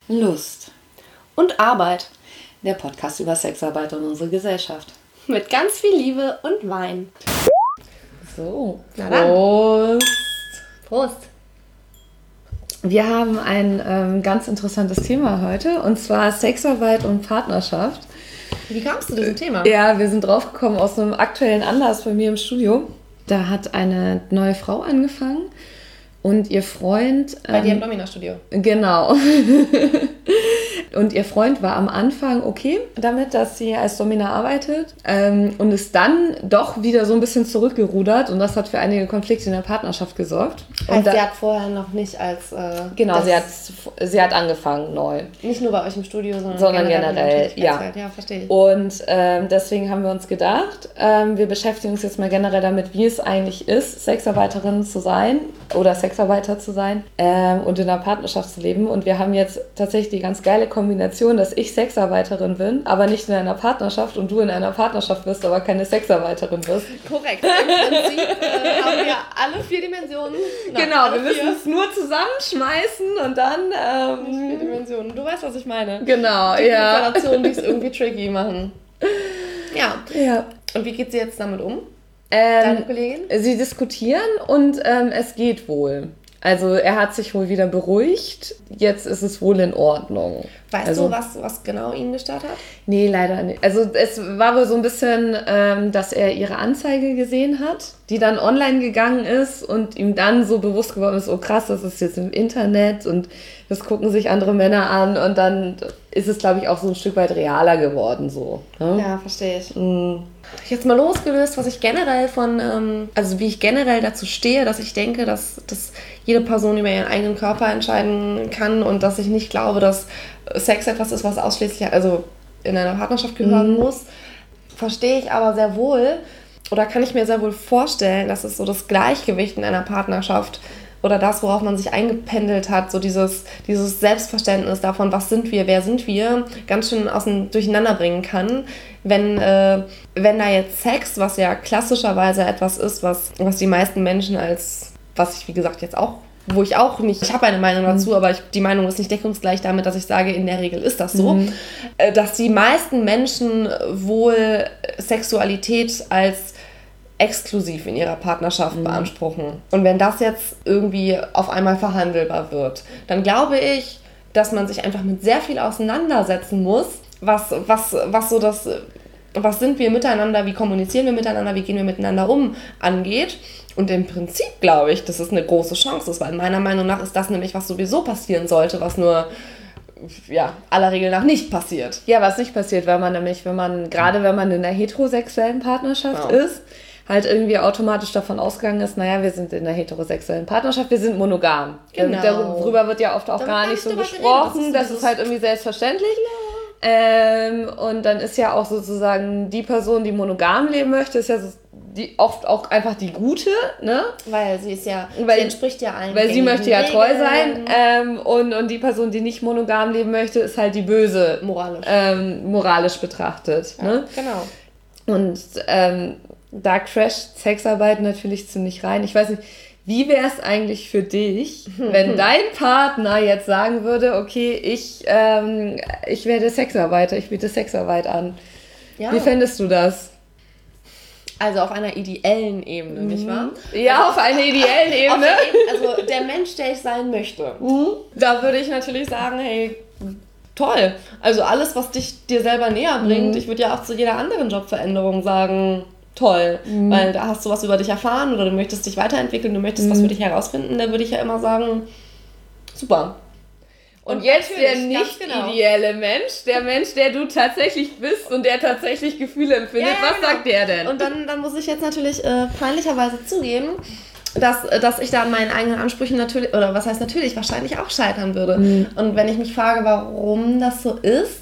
Lust und Arbeit. Der Podcast über Sexarbeit und unsere Gesellschaft. Mit ganz viel Liebe und Wein. So, Na dann. Prost! Prost. Wir haben ein ganz interessantes Thema heute, und zwar Sexarbeit und Partnerschaft. Wie kamst du zu diesem Thema? Ja, wir sind draufgekommen aus einem aktuellen Anlass bei mir im Studio. Da hat eine neue Frau angefangen und ihr Freund... Bei dir im Domina-Studio. Genau. Und ihr Freund war am Anfang okay damit, dass sie als Domina arbeitet, und ist dann doch wieder so ein bisschen zurückgerudert, und das hat für einige Konflikte in der Partnerschaft gesorgt. Also sie hat vorher noch nicht als... Genau, sie hat angefangen neu. Nicht nur bei euch im Studio, sondern generell, ja. Ja, verstehe ich. Und deswegen haben wir uns gedacht, wir beschäftigen uns jetzt mal generell damit, wie es eigentlich ist, Sexarbeiterin zu sein oder Sexarbeiter zu sein und in einer Partnerschaft zu leben. Und wir haben jetzt tatsächlich die ganz geile Kombination, dass ich Sexarbeiterin bin, aber nicht in einer Partnerschaft, und du in einer Partnerschaft bist, aber keine Sexarbeiterin bist. Korrekt. Im Prinzip haben wir alle 4 Dimensionen. Genau, wir müssen es nur zusammenschmeißen und dann... 4 Dimensionen. Du weißt, was ich meine. Genau, die ja. Installationen, die es irgendwie tricky machen. Ja. Ja. Und wie geht sie jetzt damit um? Deine Kollegin? Sie diskutieren und es geht wohl. Also er hat sich wohl wieder beruhigt. Jetzt ist es wohl in Ordnung. Weißt du, was genau ihn gestört hat? Nee, leider nicht. Also es war wohl so ein bisschen, dass er ihre Anzeige gesehen hat, die dann online gegangen ist und ihm dann so bewusst geworden ist, oh krass, das ist jetzt im Internet und das gucken sich andere Männer an, und dann ist es, glaube ich, auch so ein Stück weit realer geworden. So, ne? Ja, verstehe ich. Jetzt mal losgelöst, was ich generell also wie ich generell dazu stehe, dass ich denke, dass jede Person über ihren eigenen Körper entscheiden kann, und dass ich nicht glaube, dass Sex etwas ist, was ausschließlich also in einer Partnerschaft gehören muss, verstehe ich aber sehr wohl, oder kann ich mir sehr wohl vorstellen, dass es so das Gleichgewicht in einer Partnerschaft oder das, worauf man sich eingependelt hat, so dieses Selbstverständnis davon, was sind wir, wer sind wir, ganz schön durcheinander bringen kann, wenn da jetzt Sex, was ja klassischerweise etwas ist, was die meisten Menschen als, was ich wie gesagt jetzt auch, wo ich auch nicht, ich habe eine Meinung dazu, aber die Meinung ist nicht deckungsgleich damit, dass ich sage, in der Regel ist das so, dass die meisten Menschen wohl Sexualität als exklusiv in ihrer Partnerschaft beanspruchen. Und wenn das jetzt irgendwie auf einmal verhandelbar wird, dann glaube ich, dass man sich einfach mit sehr viel auseinandersetzen muss, was sind wir miteinander, wie kommunizieren wir miteinander, wie gehen wir miteinander um, angeht. Und im Prinzip glaube ich, dass es eine große Chance ist, weil meiner Meinung nach ist das nämlich, was sowieso passieren sollte, was nur aller Regel nach nicht passiert. Ja, was nicht passiert, weil man nämlich, wenn man in einer heterosexuellen Partnerschaft ist, halt irgendwie automatisch davon ausgegangen ist, naja, wir sind in einer heterosexuellen Partnerschaft, wir sind monogam. Genau. Darüber wird ja oft auch gar nicht so gesprochen, das ist halt irgendwie selbstverständlich. Und dann ist ja auch sozusagen die Person, die monogam leben möchte, ist ja so oft auch einfach die Gute, ne? Weil sie entspricht ja allen. Weil sie möchte ja treu sein. Und die Person, die nicht monogam leben möchte, ist halt die Böse. Moralisch betrachtet. Ja, ne? Genau. Und da crasht Sexarbeit natürlich ziemlich rein. Ich weiß nicht, wie wäre es eigentlich für dich, wenn dein Partner jetzt sagen würde, okay, ich werde Sexarbeiter, ich biete Sexarbeit an. Ja. Wie fändest du das? Also auf einer ideellen Ebene, nicht wahr? Ja, auf einer ideellen Ebene. Also der Mensch, der ich sein möchte. Da würde ich natürlich sagen, hey, toll. Also alles, was dir selber näher bringt. Ich würde ja auch zu jeder anderen Jobveränderung sagen, toll. Weil da hast du was über dich erfahren oder du möchtest dich weiterentwickeln, du möchtest was für dich herausfinden. Da würde ich ja immer sagen, super. Und jetzt der nicht ideelle Mensch, der Mensch, der du tatsächlich bist und der tatsächlich Gefühle empfindet, was sagt der denn? Und dann muss ich jetzt natürlich peinlicherweise zugeben, dass ich da an meinen eigenen Ansprüchen natürlich, oder was heißt natürlich, wahrscheinlich auch scheitern würde. Und wenn ich mich frage, warum das so ist,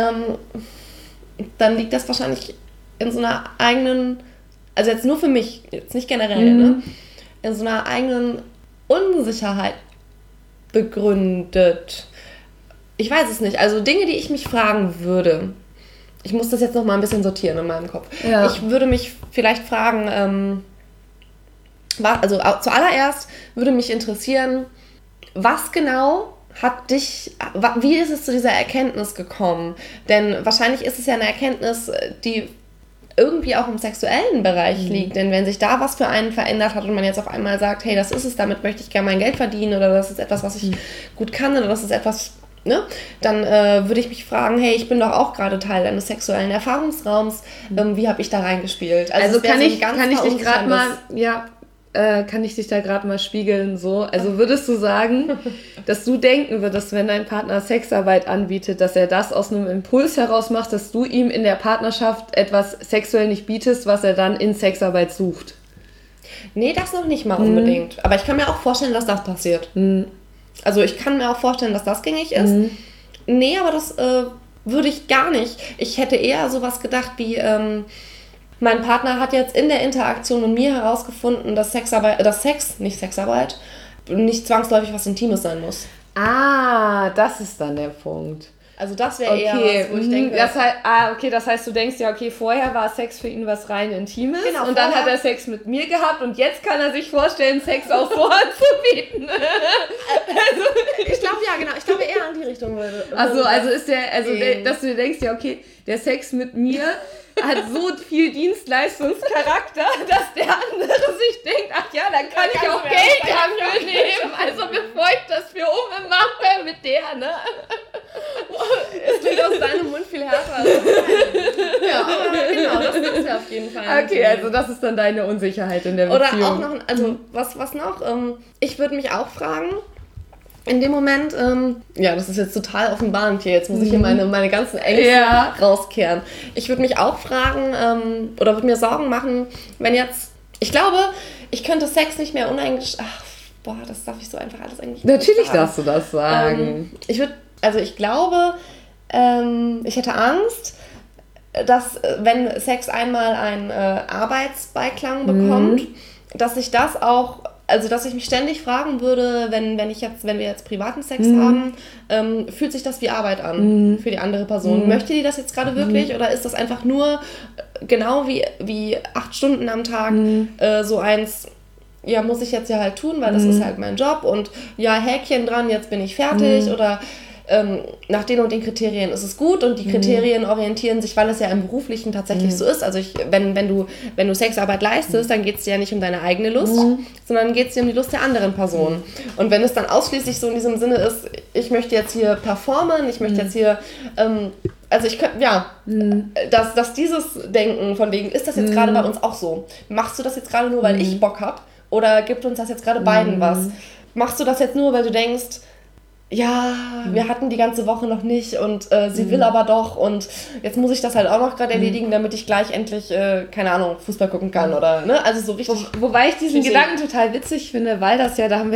dann liegt das wahrscheinlich in so einer eigenen, also jetzt nur für mich, jetzt nicht generell, ne? In so einer eigenen Unsicherheit begründet. Ich weiß es nicht. Also Dinge, die ich mich fragen würde. Ich muss das jetzt noch mal ein bisschen sortieren in meinem Kopf. Ja. Ich würde mich vielleicht fragen, zuallererst würde mich interessieren, was genau wie ist es zu dieser Erkenntnis gekommen? Denn wahrscheinlich ist es ja eine Erkenntnis, die irgendwie auch im sexuellen Bereich liegt. Denn wenn sich da was für einen verändert hat und man jetzt auf einmal sagt, hey, das ist es, damit möchte ich gerne mein Geld verdienen oder das ist etwas, was ich gut kann oder das ist etwas, ne? Dann würde ich mich fragen, hey, ich bin doch auch gerade Teil eines sexuellen Erfahrungsraums. Wie habe ich da reingespielt? Also kann ich dich gerade mal, kann ich dich da gerade mal spiegeln so? Also würdest du sagen, dass du denken würdest, wenn dein Partner Sexarbeit anbietet, dass er das aus einem Impuls heraus macht, dass du ihm in der Partnerschaft etwas sexuell nicht bietest, was er dann in Sexarbeit sucht? Nee, das noch nicht mal unbedingt. Aber ich kann mir auch vorstellen, dass das passiert. Also ich kann mir auch vorstellen, dass das gängig ist. Nee, aber das würde ich gar nicht. Ich hätte eher sowas gedacht wie... mein Partner hat jetzt in der Interaktion mit mir herausgefunden, dass Sex, nicht Sexarbeit, nicht zwangsläufig was Intimes sein muss. Ah, das ist dann der Punkt. Also das wäre eher was, wo ich denke... Das heißt, du denkst ja, okay, vorher war Sex für ihn was rein Intimes und dann hat er Sex mit mir gehabt und jetzt kann er sich vorstellen, Sex auch so anzubieten. Ich glaube, ja, genau. Ich glaube eher an die Richtung. Dass du dir denkst, ja, okay, der Sex mit mir hat so viel Dienstleistungscharakter, dass der andere sich denkt, ach ja, dann kann ich auch Geld dafür nehmen. Also bevor ich das für Umme mache mit der, ne? Es klingt aus deinem Mund viel härter als ja, aber genau, das ist ja auf jeden Fall. Okay, also das ist dann deine Unsicherheit in der Beziehung. Oder auch noch, also was noch? Ich würde mich auch fragen, in dem Moment, das ist jetzt total offenbarend hier, jetzt muss ich hier meine ganzen Ängste rauskehren. Ich würde mich auch fragen, oder würde mir Sorgen machen, wenn jetzt, ich glaube, ich könnte Sex nicht mehr das darf ich so einfach alles eigentlich nicht Natürlich sagen. Darfst du das sagen. Ich glaube, ich hätte Angst, dass wenn Sex einmal einen Arbeitsbeiklang bekommt, dass ich das auch... Also, dass ich mich ständig fragen würde, wenn wir jetzt privaten Sex haben, fühlt sich das wie Arbeit an für die andere Person? Möchte die das jetzt gerade wirklich oder ist das einfach nur genau wie 8 Stunden am Tag so eins, ja, muss ich jetzt ja halt tun, weil das ist halt mein Job und ja, Häkchen dran, jetzt bin ich fertig oder nach den und den Kriterien ist es gut und die Kriterien orientieren sich, weil es ja im Beruflichen tatsächlich so ist. Also wenn du Sexarbeit leistest, dann geht es dir ja nicht um deine eigene Lust, sondern geht es dir um die Lust der anderen Person. Und wenn es dann ausschließlich so in diesem Sinne ist, ich möchte jetzt hier performen, ich möchte jetzt hier, dass dieses Denken von wegen, ist das jetzt gerade bei uns auch so? Machst du das jetzt gerade nur, weil ich Bock habe? Oder gibt uns das jetzt gerade beiden was? Machst du das jetzt nur, weil du denkst, ja, wir hatten die ganze Woche noch nicht und sie will aber doch und jetzt muss ich das halt auch noch gerade erledigen, damit ich gleich endlich, keine Ahnung, Fußball gucken kann oder, ne, also so richtig. Wobei ich diesen Gedanken total witzig finde, weil das ja, da haben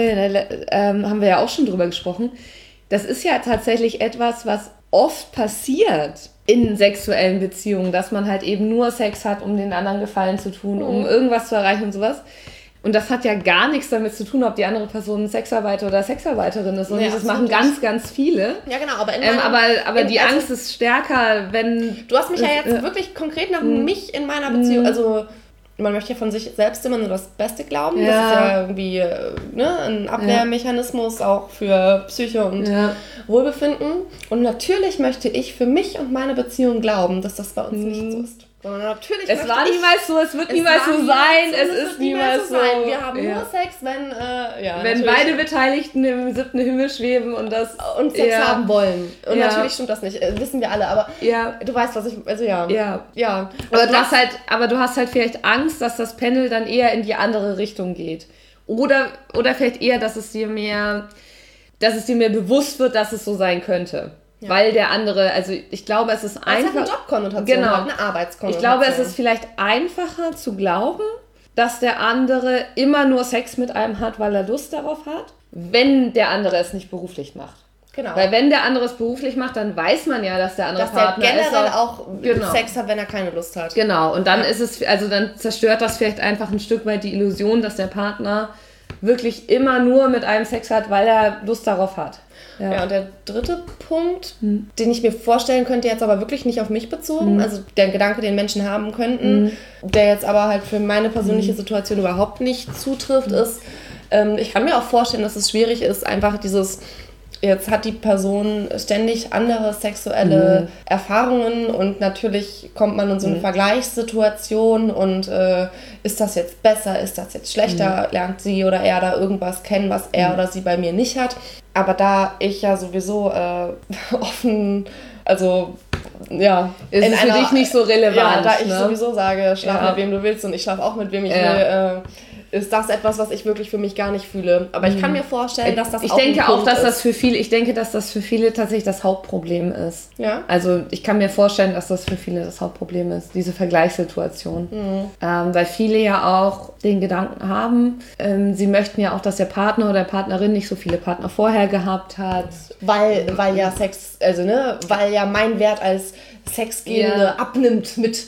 wir ja auch schon drüber gesprochen, das ist ja tatsächlich etwas, was oft passiert in sexuellen Beziehungen, dass man halt eben nur Sex hat, um den anderen Gefallen zu tun, um irgendwas zu erreichen und sowas. Und das hat ja gar nichts damit zu tun, ob die andere Person Sexarbeiter oder Sexarbeiterin ist. Und das machen ganz, ganz viele. Ja, genau. Aber die Angst ist stärker, wenn... Du hast mich ja jetzt wirklich konkret nach mich in meiner Beziehung... Also man möchte ja von sich selbst immer nur das Beste glauben. Ja. Das ist ja irgendwie ein Abwehrmechanismus auch für Psyche und Wohlbefinden. Und natürlich möchte ich für mich und meine Beziehung glauben, dass das bei uns nicht so ist. Natürlich es war niemals so, es wird niemals so sein, es ist niemals so. Wir haben nur Sex, wenn beide Beteiligten im 7. Himmel schweben und Sex haben wollen. Und natürlich stimmt das nicht, wissen wir alle, aber du weißt, was ich, also ja. Aber du hast halt vielleicht Angst, dass das Panel dann eher in die andere Richtung geht. Oder vielleicht eher, dass es dir mehr bewusst wird, dass es so sein könnte. Ja. Weil der andere, also ich glaube, es ist einfach... Es hat eine Jobkonnotation, eine Arbeitskonnotation. Ich glaube, es ist vielleicht einfacher zu glauben, dass der andere immer nur Sex mit einem hat, weil er Lust darauf hat, wenn der andere es nicht beruflich macht. Genau. Weil wenn der andere es beruflich macht, dann weiß man ja, dass der andere Partner generell auch Sex hat, wenn er keine Lust hat. Genau, und dann dann zerstört das vielleicht einfach ein Stück weit die Illusion, dass der Partner wirklich immer nur mit einem Sex hat, weil er Lust darauf hat. Ja, und der dritte Punkt, den ich mir vorstellen könnte, jetzt aber wirklich nicht auf mich bezogen, also der Gedanke, den Menschen haben könnten, der jetzt aber halt für meine persönliche Situation überhaupt nicht zutrifft, ist, ich kann mir auch vorstellen, dass es schwierig ist, einfach dieses jetzt hat die Person ständig andere sexuelle Erfahrungen und natürlich kommt man in so eine Vergleichssituation und ist das jetzt besser, ist das jetzt schlechter, lernt sie oder er da irgendwas kennen, was er oder sie bei mir nicht hat. Aber da ich ja sowieso offen, also ja, ist es für dich nicht so relevant. Ja, da ich sowieso sage, schlaf mit wem du willst und ich schlaf auch mit wem ich will, ist das etwas, was ich wirklich für mich gar nicht fühle. Aber ich kann mir vorstellen, dass das ich auch denke ein auch, Punkt dass ist. Ich denke, dass das für viele tatsächlich das Hauptproblem ist. Ja? Also ich kann mir vorstellen, dass das für viele das Hauptproblem ist, diese Vergleichssituation. Weil viele ja auch den Gedanken haben, sie möchten ja auch, dass der Partner oder Partnerin nicht so viele Partner vorher gehabt hat. Weil ja Sex, also weil ja mein Wert als Sexgebende abnimmt mit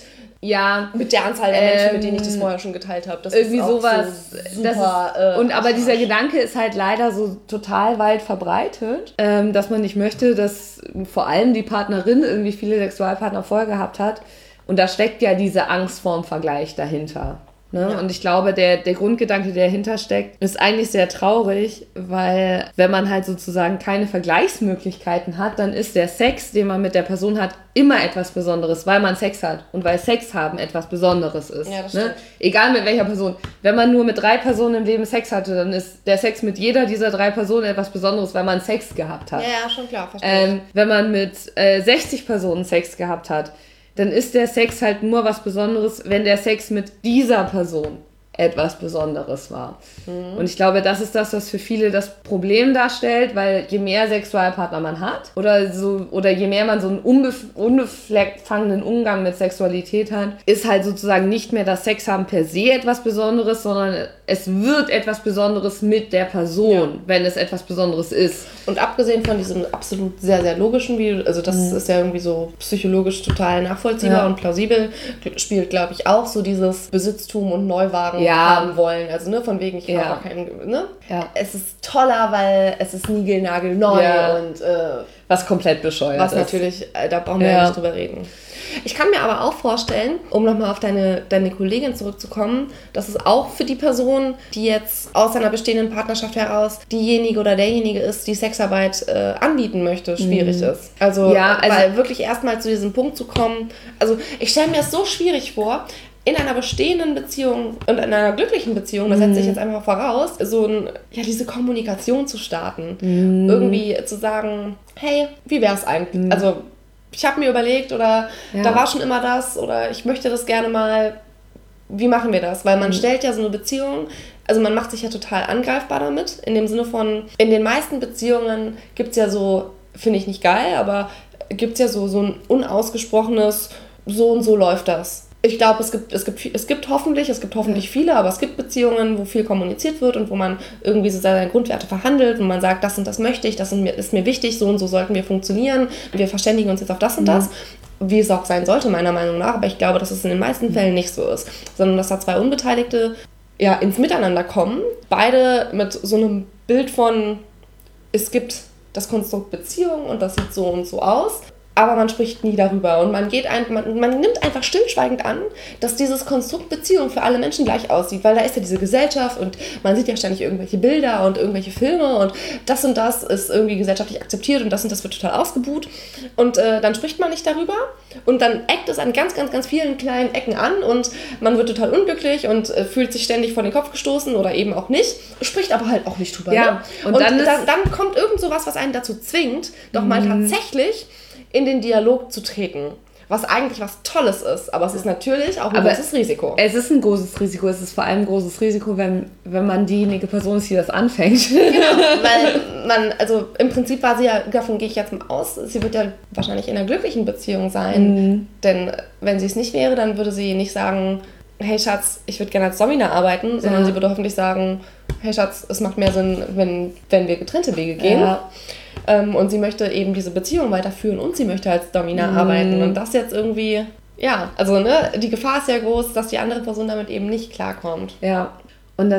der Anzahl der Menschen, mit denen ich das vorher schon geteilt habe. Das irgendwie ist auch sowas. So super, aber dieser Gedanke ist halt leider so total weit verbreitet, dass man nicht möchte, dass vor allem die Partnerin irgendwie viele Sexualpartner vorher gehabt hat. Und da steckt ja diese Angst vorm Vergleich dahinter. Ne? Ja. Und ich glaube, der Grundgedanke, der dahinter steckt, ist eigentlich sehr traurig, weil wenn man halt sozusagen keine Vergleichsmöglichkeiten hat, dann ist der Sex, den man mit der Person hat, immer etwas Besonderes, weil man Sex hat und weil Sex haben etwas Besonderes ist. Ja, das stimmt. Ne? Egal mit welcher Person. Wenn man nur mit 3 Personen im Leben Sex hatte, dann ist der Sex mit jeder dieser 3 Personen etwas Besonderes, weil man Sex gehabt hat. Ja, schon klar, verstehe ich. Wenn man mit 60 Personen Sex gehabt hat, dann ist der Sex halt nur was Besonderes, wenn der Sex mit dieser Person etwas Besonderes war. Und ich glaube, das ist das, was für viele das Problem darstellt, weil je mehr Sexualpartner man hat oder je mehr man so einen unbefangenen Umgang mit Sexualität hat, ist halt sozusagen nicht mehr das Sex haben per se etwas Besonderes, sondern es wird etwas Besonderes mit der Person, wenn es etwas Besonderes ist. Und abgesehen von diesem absolut sehr, sehr logischen, also das ist ja irgendwie so psychologisch total nachvollziehbar und plausibel, spielt, glaube ich, auch so dieses Besitztum und Neuwagen haben wollen. Also von wegen, ich habe keinen, Es ist toller, weil es ist niegelnagelneu und was komplett bescheuert was ist. Was natürlich, da brauchen wir ja nicht drüber reden. Ich kann mir aber auch vorstellen, um nochmal auf deine Kollegin zurückzukommen, dass es auch für die Person, die jetzt aus einer bestehenden Partnerschaft heraus diejenige oder derjenige ist, die Sexarbeit anbieten möchte, schwierig ist. Also, weil wirklich erstmal zu diesem Punkt zu kommen, also ich stelle mir es so schwierig vor, in einer bestehenden Beziehung und in einer glücklichen Beziehung, das setze ich jetzt einfach voraus, diese Kommunikation zu starten. Irgendwie zu sagen, hey, wie wär's eigentlich? Also, ich habe mir überlegt oder da war schon immer das oder ich möchte das gerne mal, wie machen wir das? Weil man stellt ja so eine Beziehung, also man macht sich ja total angreifbar damit, in dem Sinne von, in den meisten Beziehungen gibt es ja so, finde ich nicht geil, aber gibt es ja so ein unausgesprochenes, so und so läuft das. Ich glaube, es gibt hoffentlich viele, aber es gibt Beziehungen, wo viel kommuniziert wird und wo man irgendwie so seine Grundwerte verhandelt und man sagt, das und das möchte ich, das ist mir wichtig, so und so sollten wir funktionieren, wir verständigen uns jetzt auf das und das, wie es auch sein sollte, meiner Meinung nach, aber ich glaube, dass es in den meisten Fällen nicht so ist, sondern dass da 2 Unbeteiligte ins Miteinander kommen, beide mit so einem Bild von, es gibt das Konstrukt Beziehung und das sieht so und so aus, aber man spricht nie darüber und man nimmt einfach stillschweigend an, dass dieses Konstrukt Beziehung für alle Menschen gleich aussieht, weil da ist ja diese Gesellschaft und man sieht ja ständig irgendwelche Bilder und irgendwelche Filme und das ist irgendwie gesellschaftlich akzeptiert und das wird total ausgebuht und dann spricht man nicht darüber und dann eckt es an ganz, ganz, ganz vielen kleinen Ecken an und man wird total unglücklich und fühlt sich ständig vor den Kopf gestoßen oder eben auch nicht, spricht aber halt auch nicht drüber. Ja, ne? Und dann kommt irgend sowas, was einen dazu zwingt, doch mal tatsächlich in den Dialog zu treten, was eigentlich was Tolles ist, aber es ist natürlich auch ein großes Risiko. Es ist ein großes Risiko, es ist vor allem ein großes Risiko, wenn man diejenige Person ist, die das anfängt. Genau, weil also im Prinzip war sie ja, davon gehe ich jetzt mal aus, sie wird ja wahrscheinlich in einer glücklichen Beziehung sein, denn wenn sie es nicht wäre, dann würde sie nicht sagen, hey Schatz, ich würde gerne als Domina arbeiten, sondern sie würde hoffentlich sagen, hey Schatz, es macht mehr Sinn, wenn wir getrennte Wege gehen. Ja. Und sie möchte eben diese Beziehung weiterführen und sie möchte als Domina arbeiten. Und das jetzt irgendwie, also die Gefahr ist ja groß, dass die andere Person damit eben nicht klarkommt. Ja, und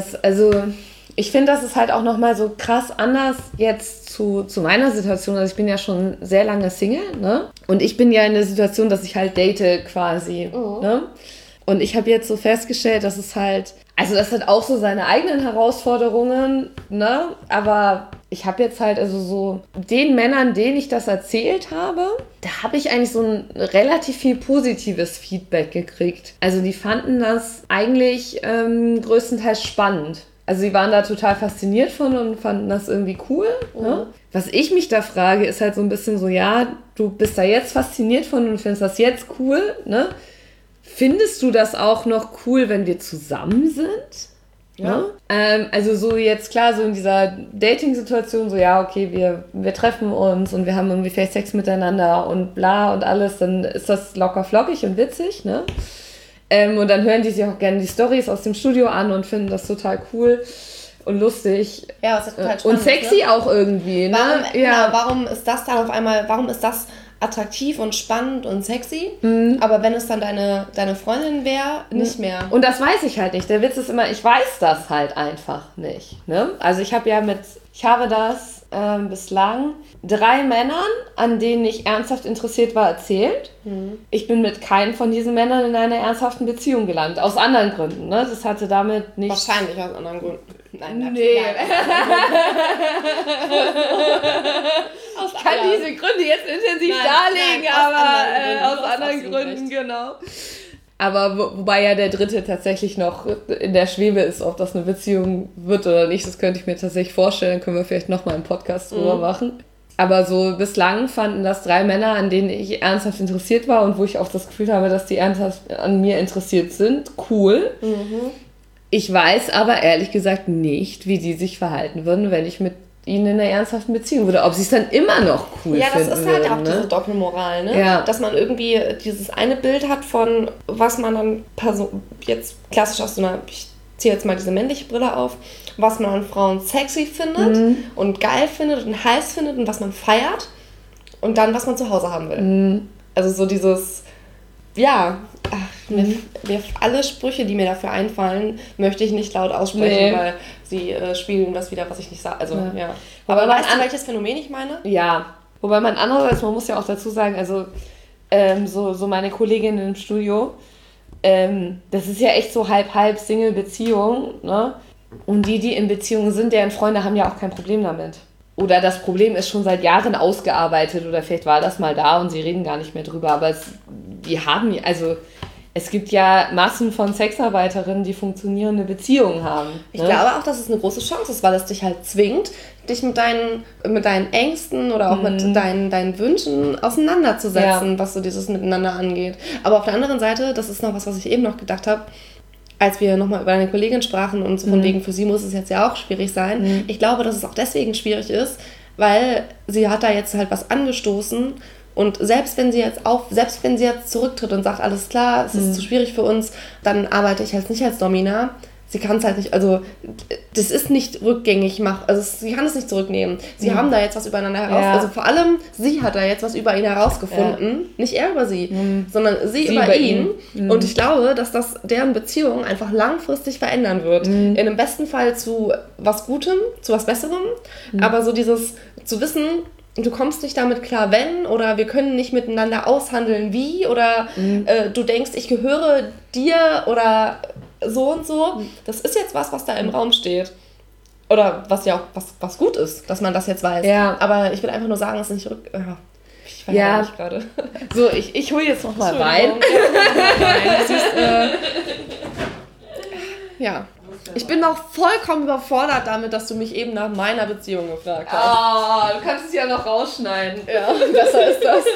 ich finde, das ist halt auch nochmal so krass anders jetzt zu meiner Situation. Also ich bin ja schon sehr lange Single, ne? Und ich bin ja in der Situation, dass ich halt date quasi, ne? Und ich habe jetzt so festgestellt, dass es halt Also das hat auch so seine eigenen Herausforderungen, ne? Aber ich habe jetzt halt also so den Männern, denen ich das erzählt habe, da habe ich eigentlich so ein relativ viel positives Feedback gekriegt. Also die fanden das eigentlich größtenteils spannend. Also sie waren da total fasziniert von und fanden das irgendwie cool. Ne? Was ich mich da frage, ist halt so ein bisschen so, ja, du bist da jetzt fasziniert von und findest das jetzt cool, ne? Findest du das auch noch cool, wenn wir zusammen sind? Ja. Also so jetzt klar, so in dieser Dating-Situation, so ja, okay, wir treffen uns und wir haben irgendwie vielleicht Sex miteinander und bla und alles, dann ist das locker flockig und witzig, ne? Und dann hören die sich auch gerne die Storys aus dem Studio an und finden das total cool und lustig. Ja, das ist total spannend. Und sexy, ne? Auch irgendwie, ne? Warum ist das dann auf einmal, warum ist das attraktiv und spannend und sexy, aber wenn es dann deine Freundin wäre, nicht mehr. Und das weiß ich halt nicht. Der Witz ist immer, ich weiß das halt einfach nicht. Ne? Also ich habe das bislang 3 Männern, an denen ich ernsthaft interessiert war, erzählt. Ich bin mit keinem von diesen Männern in einer ernsthaften Beziehung gelandet. Aus anderen Gründen. Ne? Das hatte damit nicht... Wahrscheinlich aus anderen Gründen. Nein, nee. Ich kann diese Gründe jetzt intensiv darlegen, aber aus anderen Gründen, genau. Aber wobei ja der dritte tatsächlich noch in der Schwebe ist, ob das eine Beziehung wird oder nicht, das könnte ich mir tatsächlich vorstellen, können wir vielleicht nochmal einen Podcast drüber machen. Aber so bislang fanden das 3 Männer, an denen ich ernsthaft interessiert war und wo ich auch das Gefühl habe, dass die ernsthaft an mir interessiert sind, cool. Ich weiß aber ehrlich gesagt nicht, wie die sich verhalten würden, wenn ich mit ihnen in einer ernsthaften Beziehung würde. Ob sie es dann immer noch cool finden. Ja, das ist halt würden, auch diese Doppelmoral, ne? Ja. Dass man irgendwie dieses eine Bild hat von, was man dann jetzt klassisch aus so einer, ich ziehe jetzt mal diese männliche Brille auf, was man an Frauen sexy findet und geil findet und heiß findet und was man feiert und dann, was man zu Hause haben will. Also so dieses, ja, mir alle Sprüche, die mir dafür einfallen, möchte ich nicht laut aussprechen, weil sie spiegeln was wieder, was ich nicht sage. Also, ja. Aber weißt du, welches Phänomen ich meine? Ja. Wobei man andererseits, man muss ja auch dazu sagen, also so meine Kollegin im Studio, das ist ja echt so halb Single-Beziehung, ne? Und die in Beziehungen sind, deren Freunde haben ja auch kein Problem damit. Oder das Problem ist schon seit Jahren ausgearbeitet oder vielleicht war das mal da und sie reden gar nicht mehr drüber. Aber es gibt ja Massen von Sexarbeiterinnen, die funktionierende Beziehungen haben. Ne? Ich glaube auch, dass es eine große Chance ist, weil es dich halt zwingt, dich mit deinen Ängsten oder auch mit deinen Wünschen auseinanderzusetzen, was so dieses Miteinander angeht. Aber auf der anderen Seite, das ist noch was ich eben noch gedacht habe, als wir nochmal über eine Kollegin sprachen und so von wegen, für sie muss es jetzt ja auch schwierig sein. Ich glaube, dass es auch deswegen schwierig ist, weil sie hat da jetzt halt was angestoßen und selbst wenn sie jetzt zurücktritt und sagt, alles klar, es ist zu schwierig für uns, dann arbeite ich halt nicht als Domina. Sie kann es halt nicht, also das ist nicht rückgängig sie kann es nicht zurücknehmen. Sie haben da jetzt was übereinander also vor allem sie hat da jetzt was über ihn herausgefunden, nicht er über sie, sondern sie über ihn. Und ich glaube, dass das deren Beziehung einfach langfristig verändern wird. In dem besten Fall zu was Gutem, zu was Besserem, aber so dieses zu wissen, du kommst nicht damit klar, wenn, oder wir können nicht miteinander aushandeln, wie, oder du denkst, ich gehöre dir, oder so und so. Das ist jetzt was da im Raum steht. Oder was ja auch was gut ist, dass man das jetzt weiß. Ja. Aber ich will einfach nur sagen, dass es nicht ich verhindere mich gerade. So, ich hole jetzt nochmal Wein. Ja. Ich bin noch vollkommen überfordert damit, dass du mich eben nach meiner Beziehung gefragt hast. Du kannst es ja noch rausschneiden. Ja, besser ist das.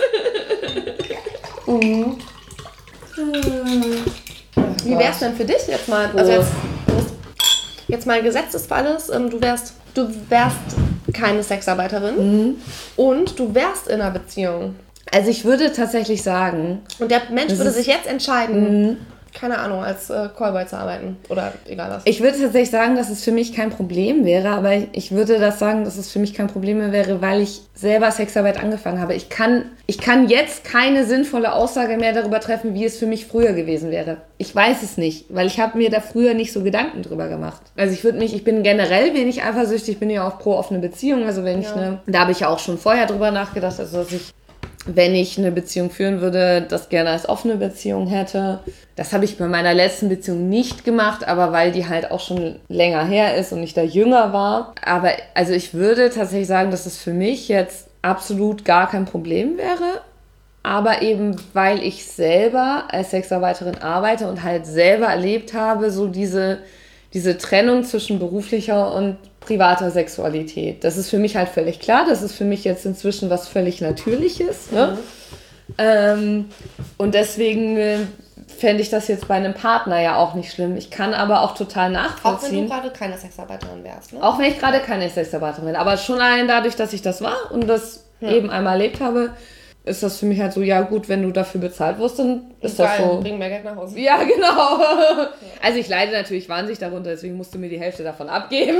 Wie wär's denn für dich jetzt mal? Also jetzt mal Gesetz des Falles, du wärst keine Sexarbeiterin und du wärst in einer Beziehung. Also ich würde tatsächlich sagen... Und der Mensch würde sich jetzt entscheiden, keine Ahnung, als Callboy zu arbeiten oder egal was. Ich würde tatsächlich sagen, dass es für mich kein Problem wäre, aber ich würde das sagen, dass es für mich kein Problem mehr wäre, weil ich selber Sexarbeit angefangen habe. Ich kann jetzt keine sinnvolle Aussage mehr darüber treffen, wie es für mich früher gewesen wäre. Ich weiß es nicht, weil ich habe mir da früher nicht so Gedanken drüber gemacht. Also ich bin generell wenig eifersüchtig, ich bin ja auch pro offene Beziehung, also da habe ich ja auch schon vorher drüber nachgedacht, also dass ich wenn ich eine Beziehung führen würde, das gerne als offene Beziehung hätte. Das habe ich bei meiner letzten Beziehung nicht gemacht, aber weil die halt auch schon länger her ist und ich da jünger war. Aber also ich würde tatsächlich sagen, dass es für mich jetzt absolut gar kein Problem wäre. Aber eben, weil ich selber als Sexarbeiterin arbeite und halt selber erlebt habe, so diese Trennung zwischen beruflicher und privater Sexualität. Das ist für mich halt völlig klar. Das ist für mich jetzt inzwischen was völlig Natürliches. Ne? Und deswegen fände ich das jetzt bei einem Partner ja auch nicht schlimm. Ich kann aber auch total nachvollziehen. Auch wenn du gerade keine Sexarbeiterin wärst. Ne? Auch wenn ich gerade keine Sexarbeiterin bin. Aber schon allein dadurch, dass ich das war und das eben einmal erlebt habe, ist das für mich halt so, ja gut, wenn du dafür bezahlt wirst, dann ist das so. Bring mehr Geld nach Hause. Ja, genau. Also ich leide natürlich wahnsinnig darunter, deswegen musst du mir die Hälfte davon abgeben.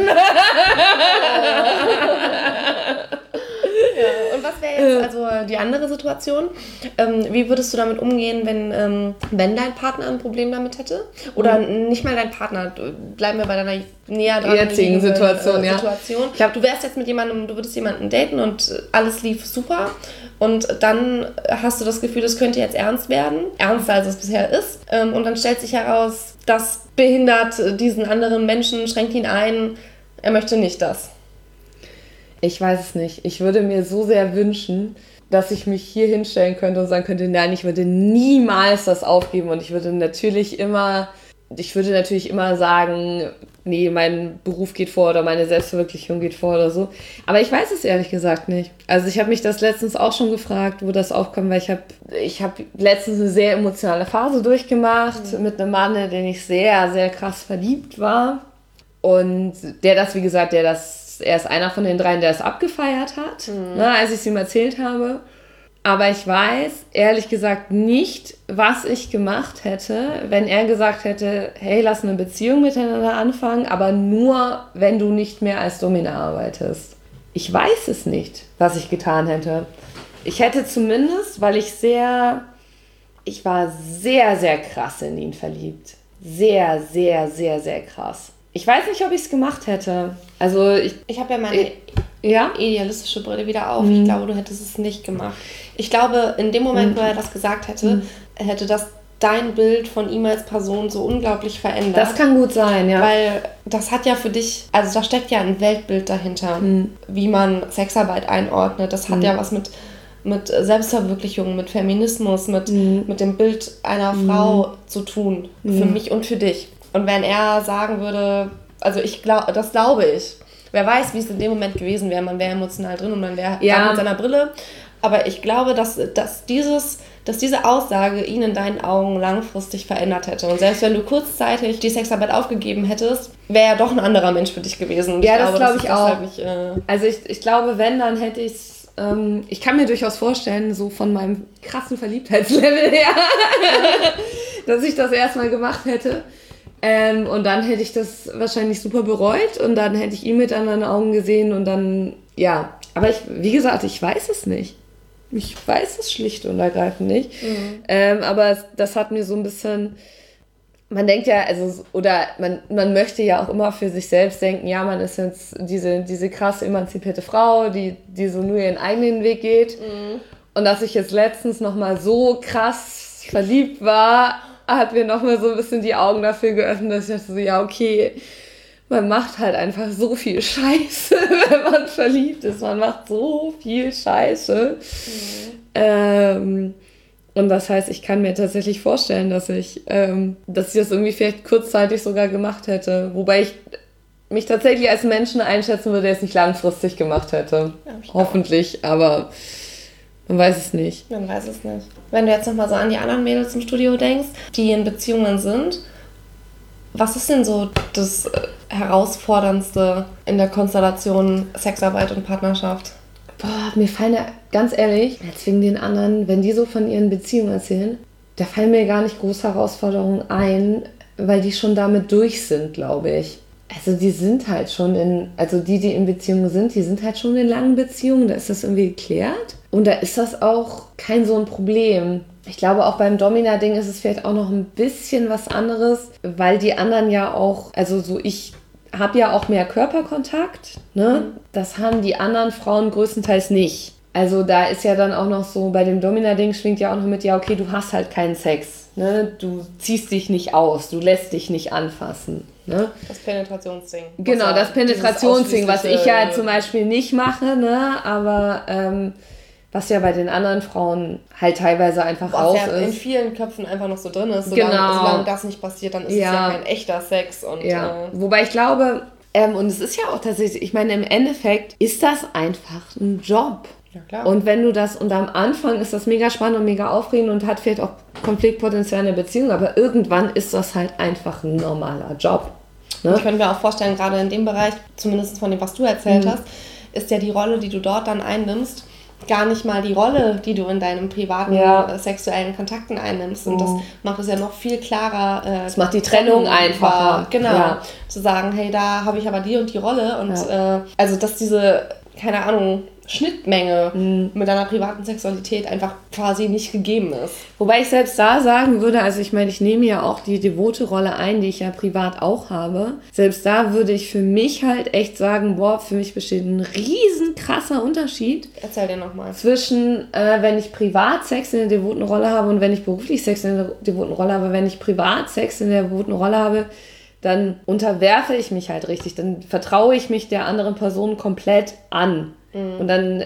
Ja, und was wäre jetzt also die andere Situation? Wie würdest du damit umgehen, wenn dein Partner ein Problem damit hätte? Oder nicht mal dein Partner, bleiben wir bei deiner näher dran jetzigen Situation, ja. Ich glaube, du wärst jetzt mit jemandem, du würdest jemanden daten und alles lief super und dann hast du das Gefühl, das könnte jetzt ernst werden, ernster als es bisher ist, und dann stellt sich heraus, das behindert diesen anderen Menschen, schränkt ihn ein, er möchte nicht das. Ich weiß es nicht. Ich würde mir so sehr wünschen, dass ich mich hier hinstellen könnte und sagen könnte, nein, ich würde niemals das aufgeben und ich würde natürlich immer sagen, nee, mein Beruf geht vor oder meine Selbstverwirklichung geht vor oder so. Aber ich weiß es ehrlich gesagt nicht. Also ich habe mich das letztens auch schon gefragt, wo das aufkommt, weil ich hab letztens eine sehr emotionale Phase durchgemacht mit einem Mann, in den ich sehr, sehr krass verliebt war. Und er ist einer von den dreien, der es abgefeiert hat, als ich es ihm erzählt habe. Aber ich weiß, ehrlich gesagt, nicht, was ich gemacht hätte, wenn er gesagt hätte, hey, lass eine Beziehung miteinander anfangen, aber nur, wenn du nicht mehr als Domina arbeitest. Ich weiß es nicht, was ich getan hätte. Ich hätte zumindest, weil ich war sehr, sehr krass in ihn verliebt. Sehr, sehr, sehr, sehr krass. Ich weiß nicht, ob ich es gemacht hätte. Also ich habe ja meine idealistische Brille wieder auf. Ich glaube, du hättest es nicht gemacht. Ich glaube, in dem Moment, wo er das gesagt hätte, hätte das dein Bild von ihm als Person so unglaublich verändert. Das kann gut sein, ja. Weil das hat ja für dich, also da steckt ja ein Weltbild dahinter, wie man Sexarbeit einordnet. Das hat ja was mit Selbstverwirklichung, mit Feminismus, mit dem Bild einer Frau zu tun. Für mich und für dich. Und wenn er sagen würde, also das glaube ich. Wer weiß, wie es in dem Moment gewesen wäre. Man wäre emotional drin und man wäre mit seiner Brille. Aber ich glaube, dass diese Aussage ihn in deinen Augen langfristig verändert hätte. Und selbst wenn du kurzzeitig die Sexarbeit aufgegeben hättest, wäre er doch ein anderer Mensch für dich gewesen. Und das glaube ich auch. Also ich glaube, wenn, dann hätte ich es. Ich kann mir durchaus vorstellen, so von meinem krassen Verliebtheitslevel her, dass ich das erstmal gemacht hätte. Und dann hätte ich das wahrscheinlich super bereut und dann hätte ich ihn mit anderen Augen gesehen und dann, ja. Aber wie gesagt, ich weiß es nicht. Ich weiß es schlicht und ergreifend nicht. Aber das hat mir so ein bisschen, man denkt ja, man möchte ja auch immer für sich selbst denken, ja, man ist jetzt diese krass emanzipierte Frau, die so nur ihren eigenen Weg geht. Und dass ich jetzt letztens nochmal so krass verliebt war, hat mir nochmal so ein bisschen die Augen dafür geöffnet, dass ich dachte so, ja, okay, man macht halt einfach so viel Scheiße, wenn man verliebt ist. Man macht so viel Scheiße. Und das heißt, ich kann mir tatsächlich vorstellen, dass ich das irgendwie vielleicht kurzzeitig sogar gemacht hätte. Wobei ich mich tatsächlich als Menschen einschätzen würde, der es nicht langfristig gemacht hätte. Ja, hoffentlich, aber man weiß es nicht. Man weiß es nicht. Wenn du jetzt nochmal so an die anderen Mädels im Studio denkst, die in Beziehungen sind, was ist denn so das Herausforderndste in der Konstellation Sexarbeit und Partnerschaft? Boah, mir fallen ja, ganz ehrlich, jetzt wegen den anderen, wenn die so von ihren Beziehungen erzählen, da fallen mir gar nicht große Herausforderungen ein, weil die schon damit durch sind, glaube ich. Also die sind halt schon die in Beziehungen sind, die sind halt schon in langen Beziehungen, da ist das irgendwie geklärt. Und da ist das auch kein so ein Problem. Ich glaube, auch beim Domina-Ding ist es vielleicht auch noch ein bisschen was anderes, weil die anderen ja auch, ich habe ja auch mehr Körperkontakt, ne? Das haben die anderen Frauen größtenteils nicht. Also da ist ja dann auch noch so, bei dem Domina-Ding schwingt ja auch noch mit, ja okay, du hast halt keinen Sex, ne? Du ziehst dich nicht aus, du lässt dich nicht anfassen. Ne? Das Penetrationsding. Genau, das Penetrationsding, was ich ja zum Beispiel nicht mache, ne? Aber was ja bei den anderen Frauen halt teilweise einfach raus ja ist. In vielen Köpfen einfach noch so drin ist. Solange das nicht passiert, dann ist es ja kein echter Sex. Und, Wobei ich glaube, und es ist ja auch tatsächlich, ich meine, im Endeffekt ist das einfach ein Job. Ja, klar. Und wenn du das, und am Anfang ist das mega spannend und mega aufregend und hat vielleicht auch Konfliktpotenzial in der Beziehung, aber irgendwann ist das halt einfach ein normaler Job. Ne? Ich könnte mir auch vorstellen, gerade in dem Bereich, zumindest von dem, was du erzählt hast, ist ja die Rolle, die du dort dann einnimmst, gar nicht mal die Rolle, die du in deinem privaten sexuellen Kontakten einnimmst. Und das macht es ja noch viel klarer. Das macht die Trennung einfacher. Genau. Ja. Zu sagen, hey, da habe ich aber die und die Rolle. Und also, dass diese, keine Ahnung, Schnittmenge mit deiner privaten Sexualität einfach quasi nicht gegeben ist. Wobei ich selbst da sagen würde, also ich meine, ich nehme ja auch die devote Rolle ein, die ich ja privat auch habe. Selbst da würde ich für mich halt echt sagen, boah, für mich besteht ein riesen krasser Unterschied. Erzähl dir nochmal. Zwischen, wenn ich privat Sex in der devoten Rolle habe und wenn ich beruflich Sex in der devoten Rolle habe. Wenn ich privat Sex in der devoten Rolle habe, dann unterwerfe ich mich halt richtig. Dann vertraue ich mich der anderen Person komplett an. Und dann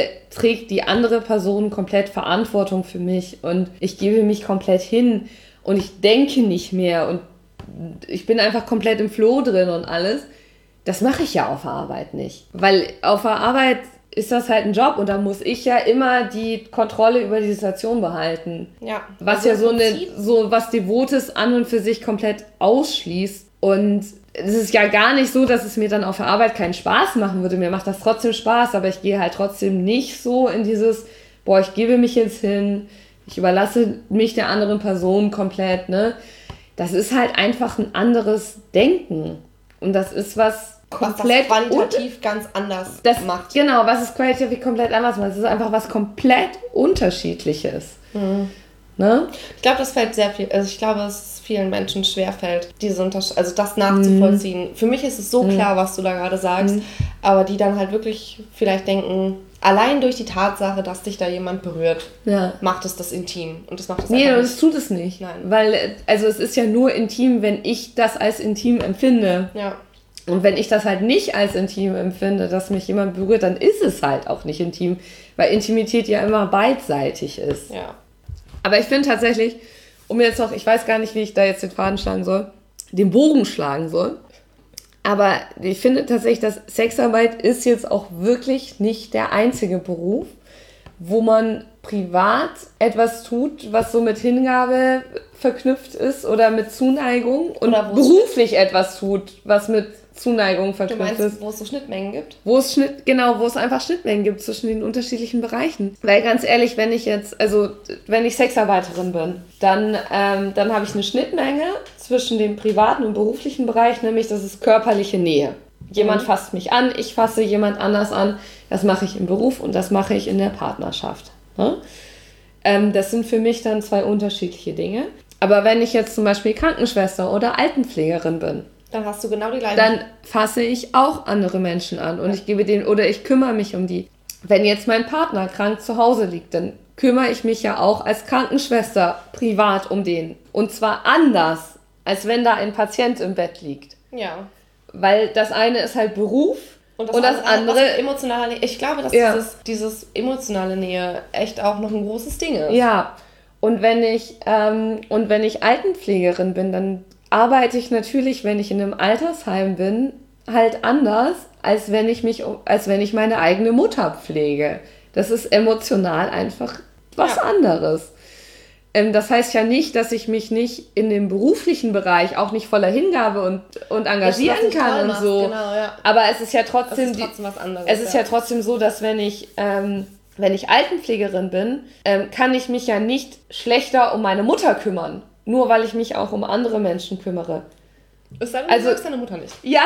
trägt die andere Person komplett Verantwortung für mich und ich gebe mich komplett hin und ich denke nicht mehr und ich bin einfach komplett im Flow drin und alles. Das mache ich ja auf der Arbeit nicht. Weil auf der Arbeit ist das halt ein Job und da muss ich ja immer die Kontrolle über die Situation behalten. Ja. Was also ja so was Devotes an und für sich komplett ausschließt. Und es ist ja gar nicht so, dass es mir dann auf der Arbeit keinen Spaß machen würde. Mir macht das trotzdem Spaß, aber ich gehe halt trotzdem nicht so in dieses, boah, ich gebe mich jetzt hin, ich überlasse mich der anderen Person komplett, ne? Das ist halt einfach ein anderes Denken. Und das ist was komplett... Was das qualitativ ganz anders macht. Genau, was es qualitativ komplett anders macht. Es ist einfach was komplett Unterschiedliches. Ne? Ich glaube, das fällt sehr viel, also ich glaube, es vielen Menschen schwerfällt, also das nachzuvollziehen. Für mich ist es so klar, was du da gerade sagst, aber die dann halt wirklich vielleicht denken, allein durch die Tatsache, dass dich da jemand berührt, macht es das intim. Und das macht es einfach nicht. Nee, das tut es nicht. Nein. Weil, also es ist ja nur intim, wenn ich das als intim empfinde. Ja. Und wenn ich das halt nicht als intim empfinde, dass mich jemand berührt, dann ist es halt auch nicht intim, weil Intimität ja immer beidseitig ist. Ja. Aber ich finde tatsächlich, um jetzt noch, ich weiß gar nicht, wie ich da jetzt den Faden schlagen soll, den Bogen schlagen soll, aber ich finde tatsächlich, dass Sexarbeit ist jetzt auch wirklich nicht der einzige Beruf, wo man privat etwas tut, was so mit Hingabe verknüpft ist oder mit Zuneigung und beruflich etwas tut, was mit Zuneigung verknüpft ist. Wo es so Schnittmengen gibt? Wo es einfach Schnittmengen gibt zwischen den unterschiedlichen Bereichen. Weil ganz ehrlich, wenn ich Sexarbeiterin bin, dann habe ich eine Schnittmenge zwischen dem privaten und beruflichen Bereich, nämlich das ist körperliche Nähe. Jemand fasst mich an, ich fasse jemand anders an. Das mache ich im Beruf und das mache ich in der Partnerschaft. Ne? Das sind für mich dann zwei unterschiedliche Dinge. Aber wenn ich jetzt zum Beispiel Krankenschwester oder Altenpflegerin bin, dann hast du genau die gleiche. Dann fasse ich auch andere Menschen an und ich kümmere mich um die. Wenn jetzt mein Partner krank zu Hause liegt, dann kümmere ich mich ja auch als Krankenschwester privat um den. Und zwar anders, als wenn da ein Patient im Bett liegt. Ja. Weil das eine ist halt Beruf und das andere emotionale Nähe. Ich glaube, dass dieses emotionale Nähe echt auch noch ein großes Ding ist. Ja. Und wenn ich Altenpflegerin bin, dann arbeite ich natürlich, wenn ich in einem Altersheim bin, halt anders, als wenn ich meine eigene Mutter pflege. Das ist emotional einfach was anderes. Das heißt ja nicht, dass ich mich nicht in dem beruflichen Bereich auch nicht voller Hingabe und engagieren kann und so. Genau, ja. Aber es ist ja trotzdem, was anderes. Es ist ja trotzdem so, dass wenn ich Altenpflegerin bin, kann ich mich ja nicht schlechter um meine Mutter kümmern. Nur weil ich mich auch um andere Menschen kümmere. Ist dann, du sagst deine Mutter nicht. Ja.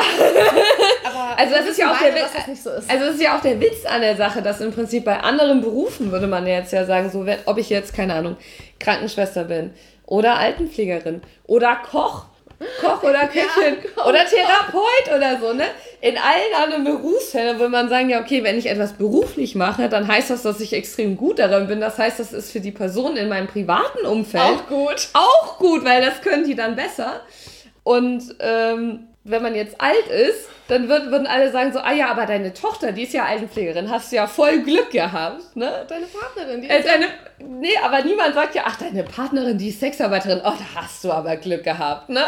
Aber also das ist ja auch der Witz. Das nicht so ist. Also das ist ja auch der Witz an der Sache, dass im Prinzip bei anderen Berufen würde man jetzt ja sagen, so ob ich jetzt, keine Ahnung, Krankenschwester bin oder Altenpflegerin oder Koch Koch oder Köchin oder Therapeut oder so, ne? In allen anderen Berufsfeldern würde man sagen, ja, okay, wenn ich etwas beruflich mache, dann heißt das, dass ich extrem gut darin bin. Das heißt, das ist für die Person in meinem privaten Umfeld auch gut, weil das können die dann besser. Und wenn man jetzt alt ist, dann würden alle sagen so, ah ja, aber deine Tochter, die ist ja Altenpflegerin, hast du ja voll Glück gehabt, ne? Deine Partnerin, die ist nee, aber niemand sagt ja, ach, deine Partnerin, die ist Sexarbeiterin, oh, da hast du aber Glück gehabt, ne?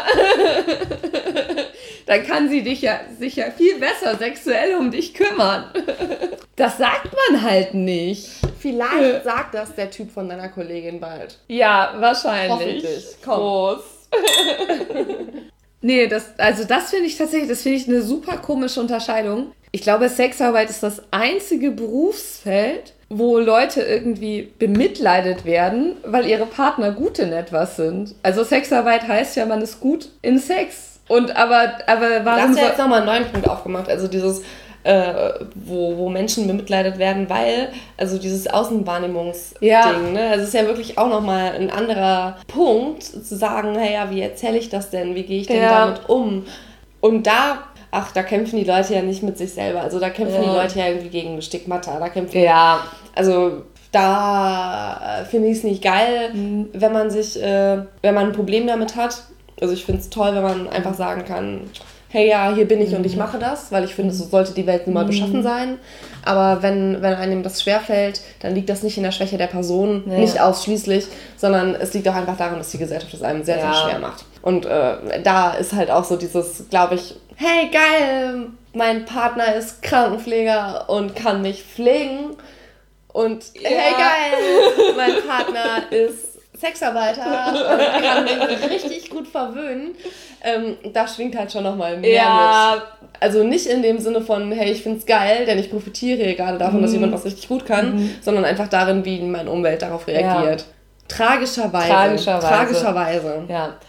Dann kann sie sich ja viel besser sexuell um dich kümmern. Das sagt man halt nicht. Vielleicht sagt das der Typ von deiner Kollegin bald. Ja, wahrscheinlich. Hoffentlich. Komm. Nee, das finde ich tatsächlich eine super komische Unterscheidung. Ich glaube, Sexarbeit ist das einzige Berufsfeld, wo Leute irgendwie bemitleidet werden, weil ihre Partner gut in etwas sind. Also Sexarbeit heißt ja, man ist gut in Sex. Aber warum... Da hast du jetzt nochmal einen neuen Punkt aufgemacht. Also dieses, wo Menschen bemitleidet werden, weil, also dieses Außenwahrnehmungsding, ne? Also es ist ja wirklich auch nochmal ein anderer Punkt, zu sagen, hey, ja, wie erzähle ich das denn? Wie gehe ich denn damit um? Und da kämpfen die Leute ja nicht mit sich selber. Also da kämpfen die Leute ja irgendwie gegen Stigmata. Also da finde ich es nicht geil, wenn man ein Problem damit hat. Also ich finde es toll, wenn man einfach sagen kann, hey, ja, hier bin ich und ich mache das, weil ich finde, so sollte die Welt nun mal beschaffen sein. Aber wenn einem das schwerfällt, dann liegt das nicht in der Schwäche der Person, nicht ausschließlich, sondern es liegt auch einfach daran, dass die Gesellschaft es einem sehr, sehr schwer macht. Und da ist halt auch so dieses, glaube ich, hey, geil, mein Partner ist Krankenpfleger und kann mich pflegen. Und hey, geil, mein Partner ist Sexarbeiter und kann mich richtig gut verwöhnen. Da schwingt halt schon nochmal mehr mit. Also nicht in dem Sinne von, hey, ich find's geil, denn ich profitiere gerade davon, dass jemand was richtig gut kann, sondern einfach darin, wie meine Umwelt darauf reagiert. Tragischerweise. Ja.